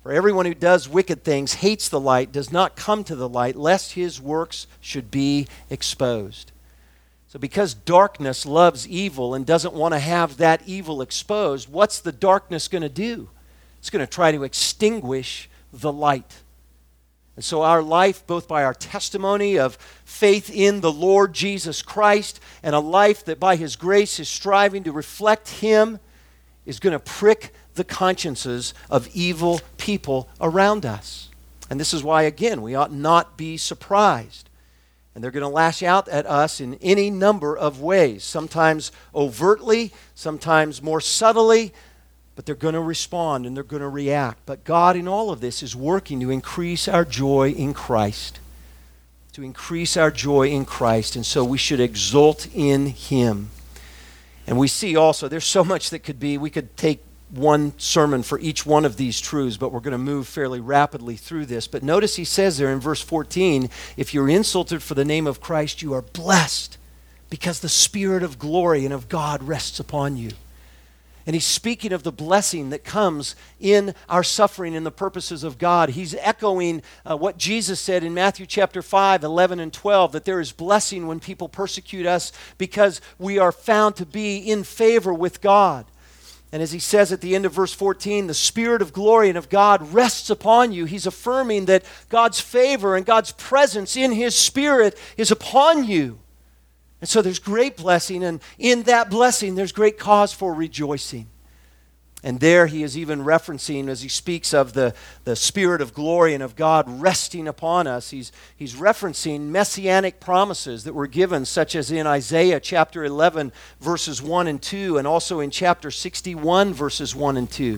For everyone who does wicked things hates the light, does not come to the light, lest his works should be exposed. So because darkness loves evil and doesn't want to have that evil exposed, what's the darkness going to do? It's going to try to extinguish the light. And so our life, both by our testimony of faith in the Lord Jesus Christ and a life that by His grace is striving to reflect Him, is going to prick the consciences of evil people around us. And this is why, again, we ought not be surprised. And they're going to lash out at us in any number of ways, sometimes overtly, sometimes more subtly, but they're going to respond and they're going to react. But God in all of this is working to increase our joy in Christ. To increase our joy in Christ. And so we should exult in Him. And we see also, there's so much that could be, we could take one sermon for each one of these truths, but we're going to move fairly rapidly through this. But notice he says there in verse 14, if you're insulted for the name of Christ, you are blessed because the Spirit of glory and of God rests upon you. And he's speaking of the blessing that comes in our suffering and the purposes of God. He's echoing what Jesus said in Matthew chapter 5, 11 and 12, that there is blessing when people persecute us because we are found to be in favor with God. And as he says at the end of verse 14, the Spirit of glory and of God rests upon you. He's affirming that God's favor and God's presence in His Spirit is upon you. And so there's great blessing, and in that blessing there's great cause for rejoicing. And there he is even referencing, as he speaks of the Spirit of glory and of God resting upon us, he's referencing messianic promises that were given, such as in Isaiah chapter 11, verses 1 and 2, and also in chapter 61, verses 1 and 2.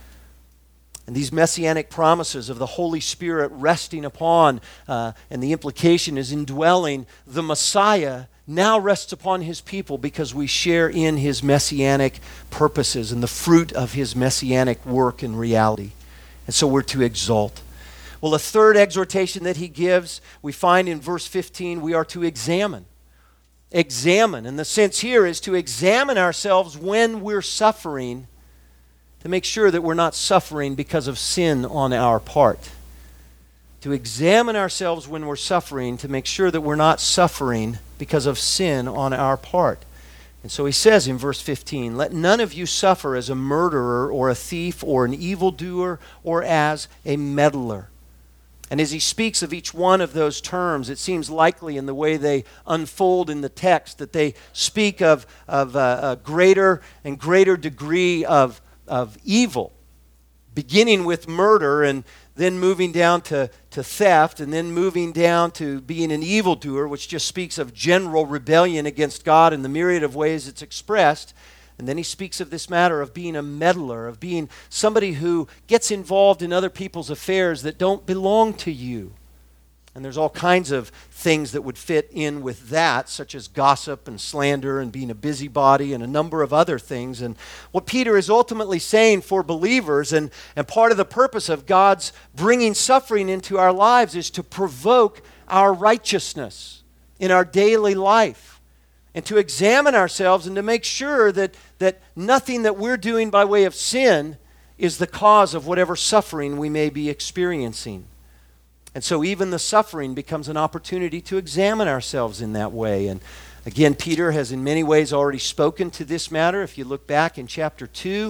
And these messianic promises of the Holy Spirit resting upon, and the implication is indwelling the Messiah, now rests upon His people because we share in His messianic purposes and the fruit of His messianic work and reality. And so we're to exalt. Well, a third exhortation that he gives, we find in verse 15, we are to examine. Examine. And the sense here is to examine ourselves when we're suffering, to make sure that we're not suffering because of sin on our part. To examine ourselves when we're suffering, to make sure that we're not suffering because of sin on our part. And so he says in verse 15, let none of you suffer as a murderer or a thief or an evildoer or as a meddler. And as he speaks of each one of those terms, it seems likely in the way they unfold in the text that they speak of a greater and greater degree of evil, beginning with murder and then moving down to theft, and then moving down to being an evildoer, which just speaks of general rebellion against God in the myriad of ways it's expressed. And then he speaks of this matter of being a meddler, of being somebody who gets involved in other people's affairs that don't belong to you. And there's all kinds of things that would fit in with that, such as gossip and slander and being a busybody and a number of other things. And what Peter is ultimately saying for believers, and part of the purpose of God's bringing suffering into our lives, is to provoke our righteousness in our daily life and to examine ourselves and to make sure that nothing that we're doing by way of sin is the cause of whatever suffering we may be experiencing. And so even the suffering becomes an opportunity to examine ourselves in that way. And again, Peter has in many ways already spoken to this matter. If you look back in chapter 2,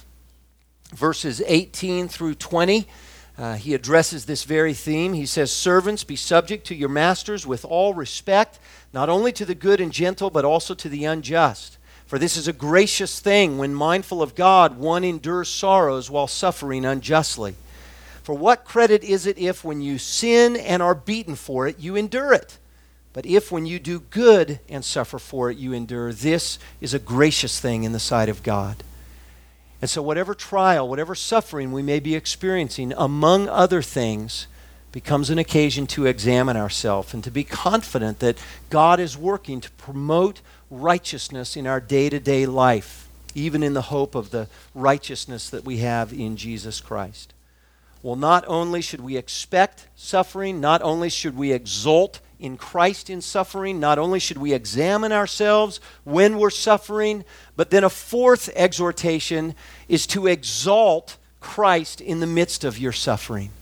verses 18 through 20, he addresses this very theme. He says, servants, be subject to your masters with all respect, not only to the good and gentle, but also to the unjust. For this is a gracious thing when mindful of God, one endures sorrows while suffering unjustly. For what credit is it if when you sin and are beaten for it, you endure it? But if when you do good and suffer for it, you endure, this is a gracious thing in the sight of God. And so whatever trial, whatever suffering we may be experiencing, among other things, becomes an occasion to examine ourselves and to be confident that God is working to promote righteousness in our day-to-day life, even in the hope of the righteousness that we have in Jesus Christ. Well, not only should we expect suffering, not only should we exult in Christ in suffering, not only should we examine ourselves when we're suffering, but then a fourth exhortation is to exalt Christ in the midst of your suffering.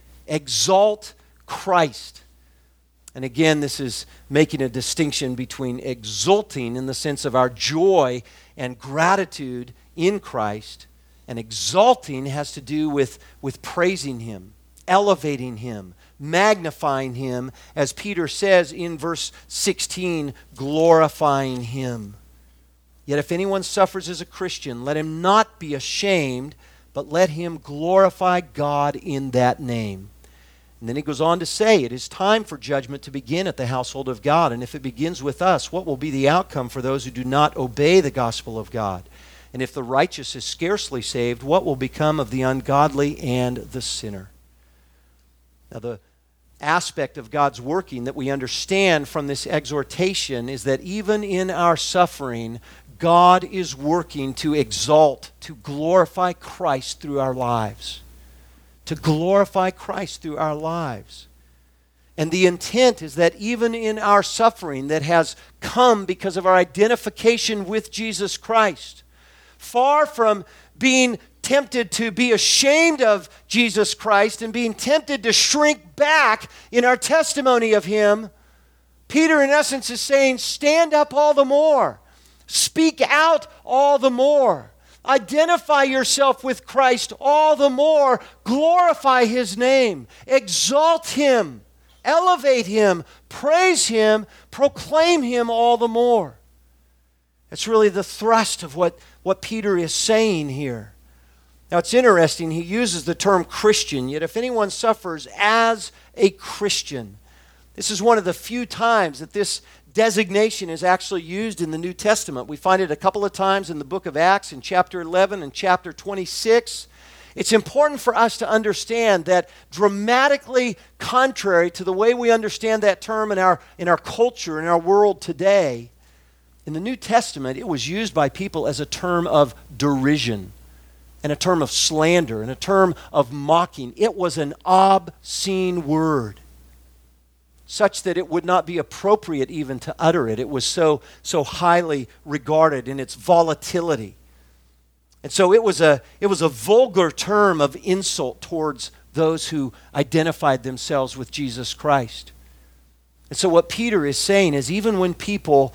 Exalt Christ. And again, this is making a distinction between exulting in the sense of our joy and gratitude in Christ, and exalting has to do with praising Him, elevating Him, magnifying Him, as Peter says in verse 16, glorifying Him. Yet if anyone suffers as a Christian, let him not be ashamed, but let him glorify God in that name. And then he goes on to say, it is time for judgment to begin at the household of God. And if it begins with us, what will be the outcome for those who do not obey the gospel of God? And if the righteous is scarcely saved, what will become of the ungodly and the sinner? Now, the aspect of God's working that we understand from this exhortation is that even in our suffering, God is working to exalt, to glorify Christ through our lives. To glorify Christ through our lives. And the intent is that even in our suffering that has come because of our identification with Jesus Christ, far from being tempted to be ashamed of Jesus Christ and being tempted to shrink back in our testimony of Him, Peter in essence is saying, stand up all the more. Speak out all the more. Identify yourself with Christ all the more. Glorify His name. Exalt Him. Elevate Him. Praise Him. Proclaim Him all the more. That's really the thrust of what Peter is saying here. Now it's interesting, he uses the term Christian, yet if anyone suffers as a Christian, this is one of the few times that this designation is actually used in the New Testament. We find it a couple of times in the book of Acts in chapter 11 and chapter 26. It's important for us to understand that dramatically contrary to the way we understand that term in our culture, in our world today, in the New Testament it was used by people as a term of derision and a term of slander and a term of mocking. It was an obscene word, such that it would not be appropriate even to utter it. It was so highly regarded in its volatility. And so it was a vulgar term of insult towards those who identified themselves with Jesus Christ. And so what Peter is saying is, even when people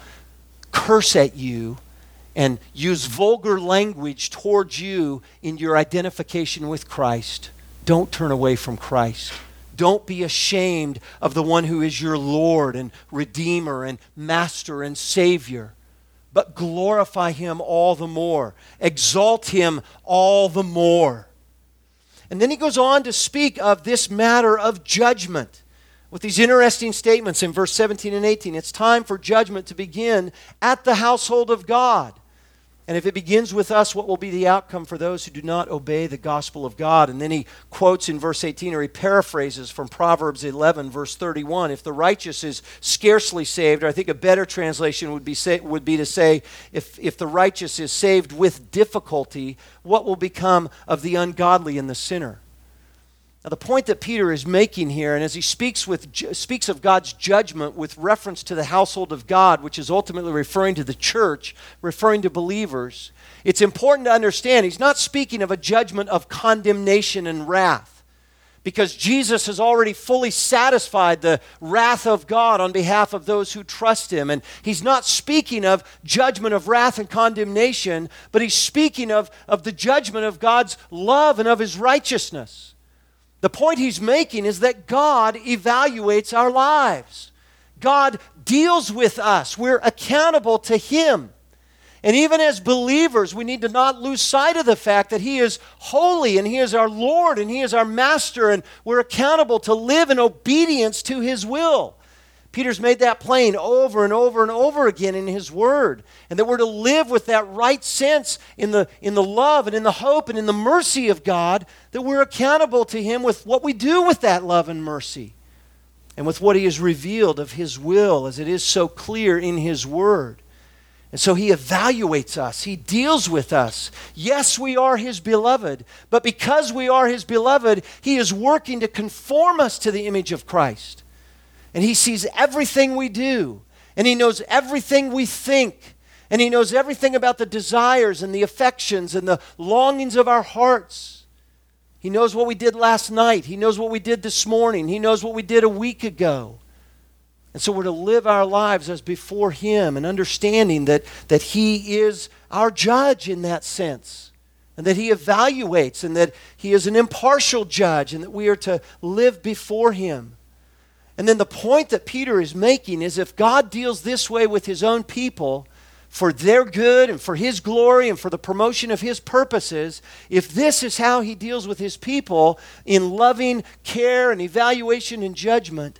curse at you and use vulgar language towards you in your identification with Christ, don't turn away from Christ. Don't be ashamed of the one who is your Lord and Redeemer and Master and Savior, but glorify Him all the more. Exalt Him all the more. And then he goes on to speak of this matter of judgment with these interesting statements in verse 17 and 18. It's time for judgment to begin at the household of God. And if it begins with us, what will be the outcome for those who do not obey the gospel of God? And then he quotes in verse 18, or he paraphrases from Proverbs 11, verse 31. If the righteous is scarcely saved, or I think a better translation would be to say, if the righteous is saved with difficulty, what will become of the ungodly and the sinner? Now, the point that Peter is making here, and as he speaks of God's judgment with reference to the household of God, which is ultimately referring to the church, referring to believers, it's important to understand he's not speaking of a judgment of condemnation and wrath, because Jesus has already fully satisfied the wrath of God on behalf of those who trust Him. And he's not speaking of judgment of wrath and condemnation, but he's speaking of the judgment of God's love and of His righteousness. The point he's making is that God evaluates our lives. God deals with us. We're accountable to Him. And even as believers, we need to not lose sight of the fact that He is holy and He is our Lord and He is our Master, and we're accountable to live in obedience to His will. Peter's made that plain over and over and over again in his word, and that we're to live with that right sense in the love and in the hope and in the mercy of God, that we're accountable to Him with what we do with that love and mercy and with what He has revealed of His will, as it is so clear in His word. And so He evaluates us. He deals with us. Yes, we are His beloved, but because we are His beloved, He is working to conform us to the image of Christ. And He sees everything we do, and He knows everything we think, and He knows everything about the desires and the affections and the longings of our hearts. He knows what we did last night. He knows what we did this morning. He knows what we did a week ago. And so we're to live our lives as before Him and understanding that He is our judge in that sense. And that He evaluates and that He is an impartial judge and that we are to live before Him. And then the point that Peter is making is if God deals this way with His own people for their good and for His glory and for the promotion of His purposes, if this is how He deals with His people in loving care and evaluation and judgment,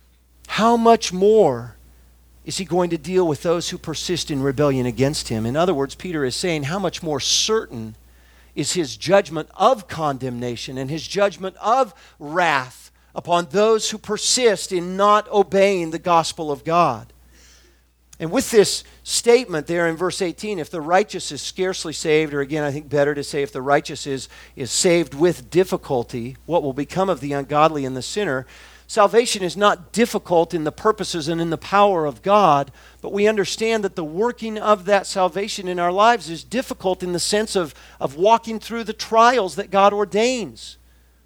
how much more is He going to deal with those who persist in rebellion against Him? In other words, Peter is saying how much more certain is His judgment of condemnation and His judgment of wrath upon those who persist in not obeying the gospel of God. And with this statement there in verse 18, if the righteous is scarcely saved, or again I think better to say if the righteous is saved with difficulty, what will become of the ungodly and the sinner? Salvation is not difficult in the purposes and in the power of God, but we understand that the working of that salvation in our lives is difficult in the sense of walking through the trials that God ordains.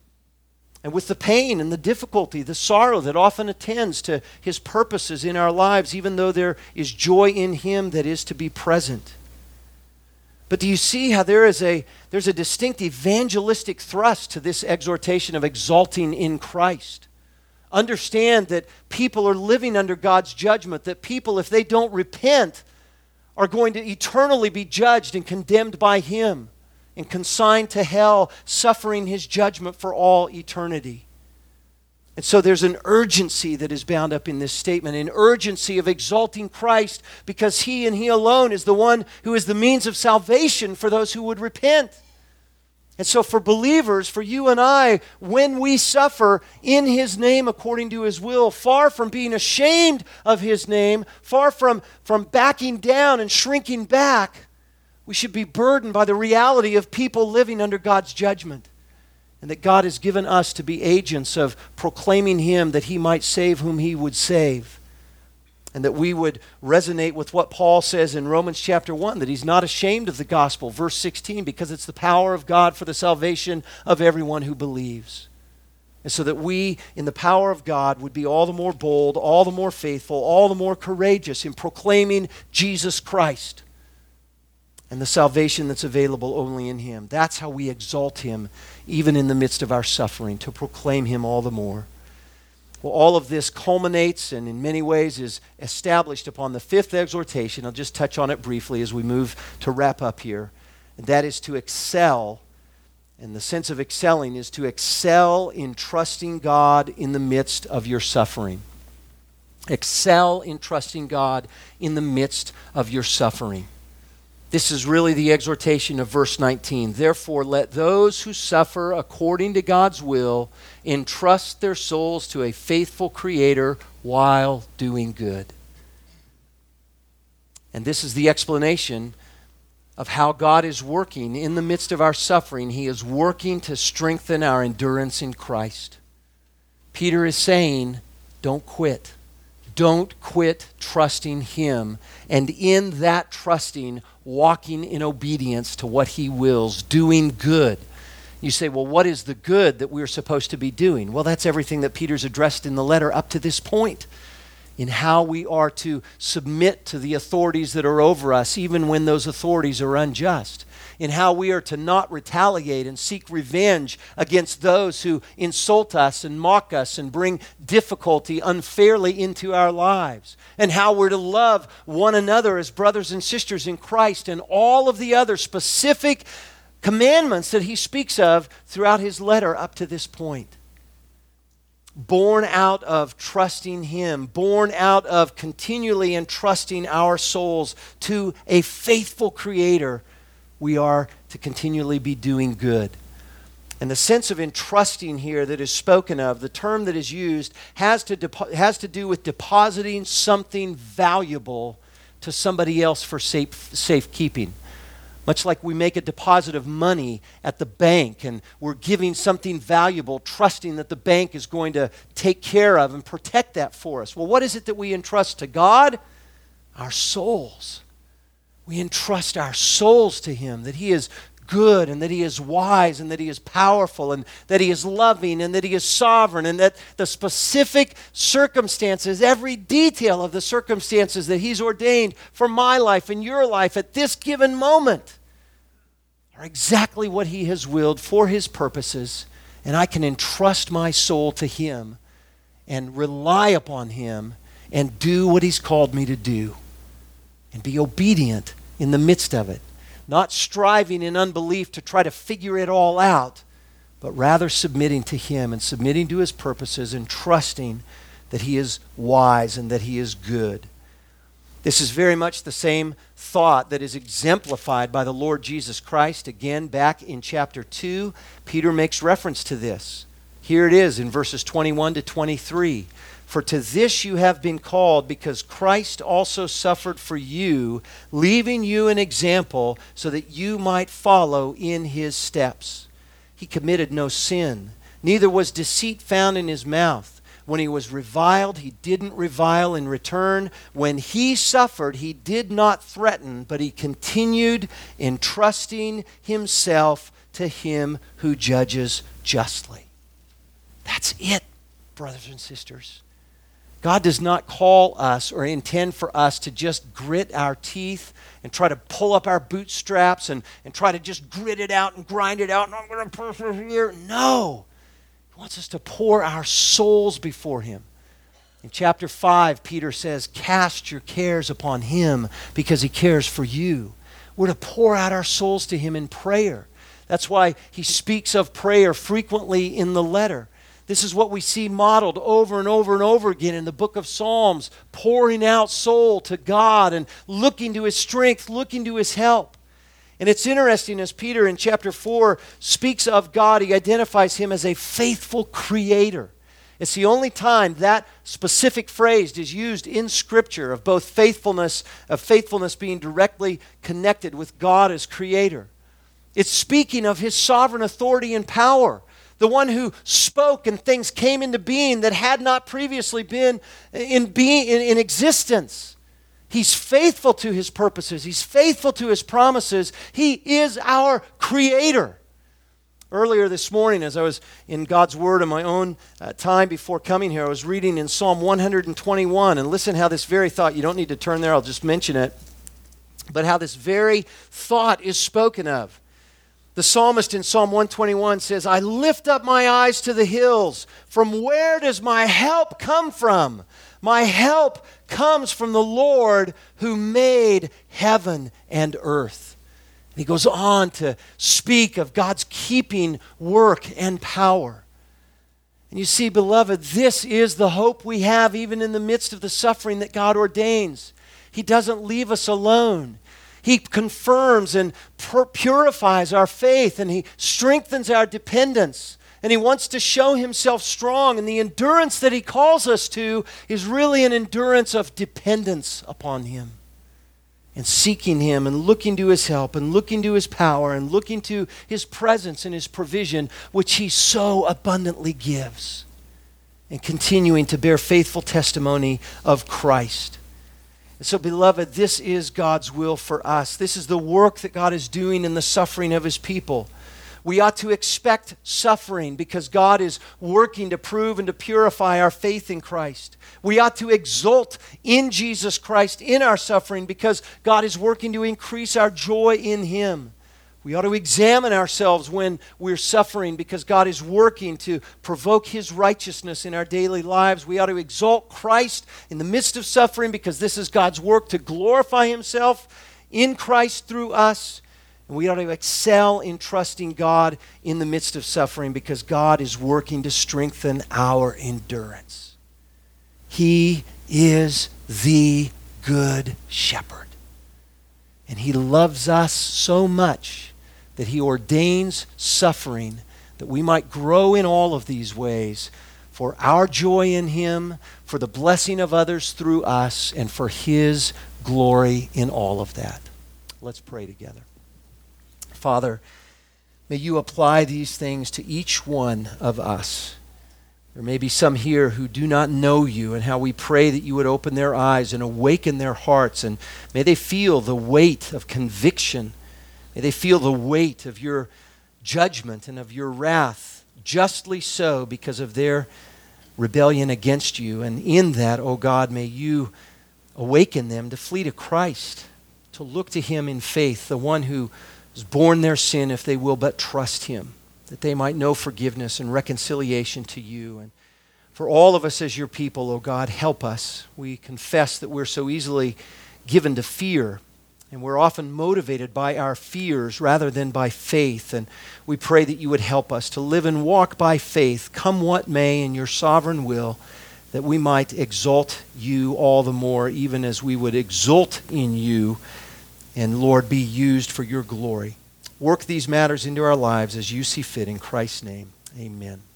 And with the pain and the difficulty, the sorrow that often attends to His purposes in our lives, even though there is joy in Him that is to be present. But do you see how there's a distinct evangelistic thrust to this exhortation of exalting in Christ? Understand that people are living under God's judgment, that people, if they don't repent, are going to eternally be judged and condemned by Him and consigned to hell, suffering His judgment for all eternity. And so there's an urgency that is bound up in this statement, an urgency of exalting Christ because He and He alone is the one who is the means of salvation for those who would repent. And so for believers, for you and I, when we suffer in His name according to His will, far from being ashamed of His name, far from backing down and shrinking back, we should be burdened by the reality of people living under God's judgment. And that God has given us to be agents of proclaiming Him that He might save whom He would save. And that we would resonate with what Paul says in Romans chapter 1, that He's not ashamed of the gospel, verse 16, because it's the power of God for the salvation of everyone who believes. And so that we, in the power of God, would be all the more bold, all the more faithful, all the more courageous in proclaiming Jesus Christ and the salvation that's available only in Him. That's how we exalt Him, even in the midst of our suffering, to proclaim Him all the more. Well, all of this culminates and in many ways is established upon the fifth exhortation. I'll just touch on it briefly as we move to wrap up here. And that is to excel. And the sense of excelling is to excel in trusting God in the midst of your suffering. Excel in trusting God in the midst of your suffering. This is really the exhortation of verse 19. Therefore, let those who suffer according to God's will entrust their souls to a faithful Creator while doing good. And this is the explanation of how God is working in the midst of our suffering. He is working to strengthen our endurance in Christ. Peter is saying, don't quit. Don't quit trusting Him. And in that trusting, walking in obedience to what He wills, doing good. You say, well, what is the good that we're supposed to be doing? Well, that's everything that Peter's addressed in the letter up to this point, in how we are to submit to the authorities that are over us, even when those authorities are unjust, in how we are to not retaliate and seek revenge against those who insult us and mock us and bring difficulty unfairly into our lives, and how we're to love one another as brothers and sisters in Christ, and all of the other specific commandments that he speaks of throughout his letter up to this point. Born out of trusting Him, born out of continually entrusting our souls to a faithful Creator, we are to continually be doing good. And the sense of entrusting here that is spoken of, the term that is used, has to do with depositing something valuable to somebody else for safekeeping. Much like we make a deposit of money at the bank and we're giving something valuable, trusting that the bank is going to take care of and protect that for us. Well, what is it that we entrust to God? Our souls. We entrust our souls to Him, that He is good and that He is wise and that He is powerful and that He is loving and that He is sovereign and that the specific circumstances, every detail of the circumstances that He's ordained for my life and your life at this given moment are exactly what He has willed for His purposes, and I can entrust my soul to Him and rely upon Him and do what He's called me to do and be obedient in the midst of it. Not striving in unbelief to try to figure it all out, but rather submitting to Him and submitting to His purposes and trusting that He is wise and that He is good. This is very much the same thought that is exemplified by the Lord Jesus Christ. Again, back in chapter 2, Peter makes reference to this. Here it is in verses 21 to 23. For to this you have been called, because Christ also suffered for you, leaving you an example so that you might follow in His steps. He committed no sin, neither was deceit found in His mouth. When He was reviled, He didn't revile in return. When He suffered, He did not threaten, but He continued entrusting Himself to Him who judges justly. That's it, brothers and sisters. God does not call us or intend for us to just grit our teeth and try to pull up our bootstraps and try to just grit it out and grind it out and I'm going to persevere. No. He wants us to pour our souls before Him. In chapter 5, Peter says, cast your cares upon Him because He cares for you. We're to pour out our souls to Him in prayer. That's why he speaks of prayer frequently in the letter. This is what we see modeled over and over and over again in the book of Psalms, pouring out soul to God and looking to His strength, looking to His help. And it's interesting as Peter in chapter 4 speaks of God, he identifies Him as a faithful creator. It's the only time that specific phrase is used in Scripture of both faithfulness being directly connected with God as creator. It's speaking of His sovereign authority and power. The one who spoke and things came into being that had not previously been in existence. He's faithful to His purposes. He's faithful to His promises. He is our creator. Earlier this morning, as I was in God's Word in my own time before coming here, I was reading in Psalm 121, and listen how this very thought, you don't need to turn there, I'll just mention it, but how this very thought is spoken of. The psalmist in Psalm 121 says, I lift up my eyes to the hills. From where does my help come from? My help comes from the Lord who made heaven and earth. And he goes on to speak of God's keeping work and power. And you see, beloved, this is the hope we have even in the midst of the suffering that God ordains. He doesn't leave us alone. He confirms and purifies our faith, and He strengthens our dependence. And He wants to show Himself strong. And the endurance that He calls us to is really an endurance of dependence upon Him. And seeking Him and looking to His help and looking to His power and looking to His presence and His provision, which He so abundantly gives. And continuing to bear faithful testimony of Christ. And so, beloved, this is God's will for us. This is the work that God is doing in the suffering of His people. We ought to expect suffering because God is working to prove and to purify our faith in Christ. We ought to exult in Jesus Christ in our suffering because God is working to increase our joy in Him. We ought to examine ourselves when we're suffering because God is working to provoke His righteousness in our daily lives. We ought to exalt Christ in the midst of suffering because this is God's work to glorify Himself in Christ through us. And we ought to excel in trusting God in the midst of suffering because God is working to strengthen our endurance. He is the Good Shepherd. And He loves us so much that He ordains suffering that we might grow in all of these ways for our joy in Him, for the blessing of others through us, and for His glory in all of that. Let's pray together. Father, may You apply these things to each one of us. There may be some here who do not know You, and how we pray that You would open their eyes and awaken their hearts, and may they feel the weight of conviction May they feel the weight of your judgment and of your wrath, justly so because of their rebellion against you. And in that, O God, may you awaken them to flee to Christ, to look to him in faith, the one who has borne their sin if they will but trust him, that they might know forgiveness and reconciliation to you. And for all of us as your people, O God, help us. We confess that we're so easily given to fear, and we're often motivated by our fears rather than by faith. And we pray that you would help us to live and walk by faith, come what may in your sovereign will, that we might exalt you all the more, even as we would exult in you, and Lord, be used for your glory. Work these matters into our lives as you see fit. In Christ's name, amen.